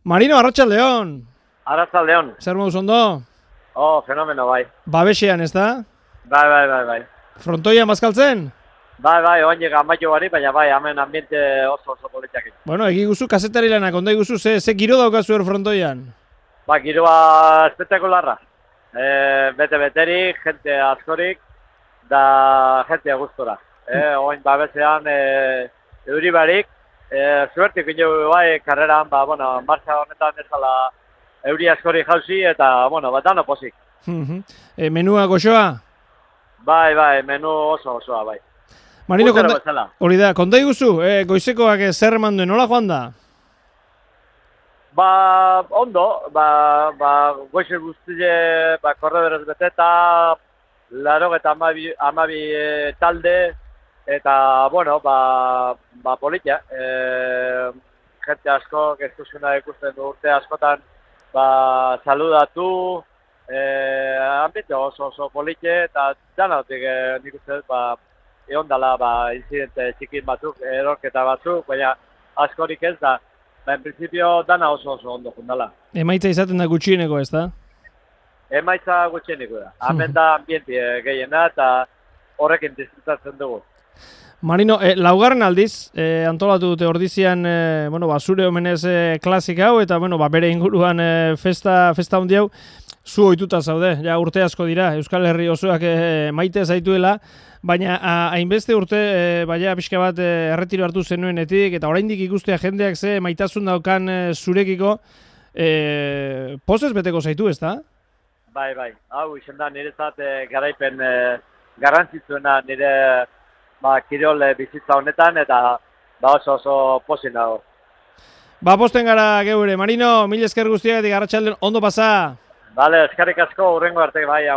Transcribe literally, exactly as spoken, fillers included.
Marino, arratsaldeon. Arratsaldeon. Zer moduz ondo? Oh, fenomeno, bai. Babesean, ez da? Bai, bai, bai, bai. Frontoian bazkaltzen? Bai, bai, oainik amaio bari, baina bai, hemen ambiente oso oso politiak. Bueno, egi guzu, kazetari lanak, ondo iguzu, ze, ze giro daukazu er frontoian? Ba, giroa espektakularra. E, bete-beterik, jente askorik, da jente gustora. E, oain babesean, e, euri barik, e, zuertik ino bai, karreran, ba, bueno, marcha honetan ez dala euri askori jauzi, eta, bueno, bat dano posik. e, menua goxoa? Bai, bai, menu oso osoa, bai. Marino, Urtero konta, bezala. hori da, konta iguzu, e, goizekoak eh, zer eman duen, nola joan da? Ba, ondo, ba, ba, goize guztie, ba, korrederez beteta, laro eta amabi, amabi e, talde, eta, bueno, ba, ba politia. E, gente asko, geztuzuna ikusten du urte askotan, ba, saludatu, e, ambiente oso oso politia, eta danatik e, nik uste, ba, egon dala, ba, incidente txikin batzuk, erorketa batzuk, baina askorik ez da. Ba, en principio, dana oso oso ondo jundala. Emaitza izaten da gutxieneko, ez da? Emaitza gutxieniko da. Hemen da ambienti eh, gehiena eta horrekin disfrutatzen dugu. Marino, eh, laugarren aldiz, eh, antolatu dute ordizian, eh, bueno, ba, zure omenez eh, klasik hau, eta bueno, ba, bere inguruan eh, festa, festa handi hau, zu ohituta zaude, ja urte asko dira, Euskal Herri osoak eh, maite zaituela, baina hainbeste urte, e, baina pixka bat e, erretiro hartu zenuenetik, eta oraindik ikustea jendeak ze maitasun daukan e, zurekiko, e, pozez beteko zaitu, ez da? Bai, bai, hau izan da niretzat e, garaipen e, garrantzitsuena nire ba, kirol e, bizitza honetan, eta ba, oso oso pozin dago. Ba, posten gara geure. Marino, mil esker guztiagatik arratsaldean ondo pasa. Bale, eskerrik asko, hurrengo arte, bai.